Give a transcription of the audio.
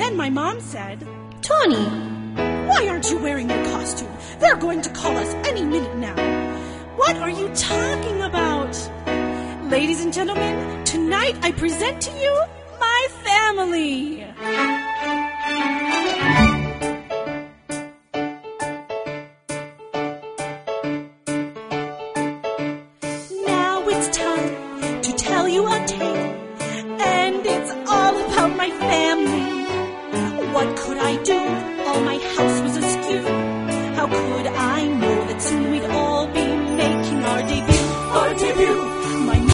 Then my mom said, Tawny, why aren't you wearing your costume? They're going to call us any minute now. What are you talking about? Ladies and gentlemen, tonight I present to you my family.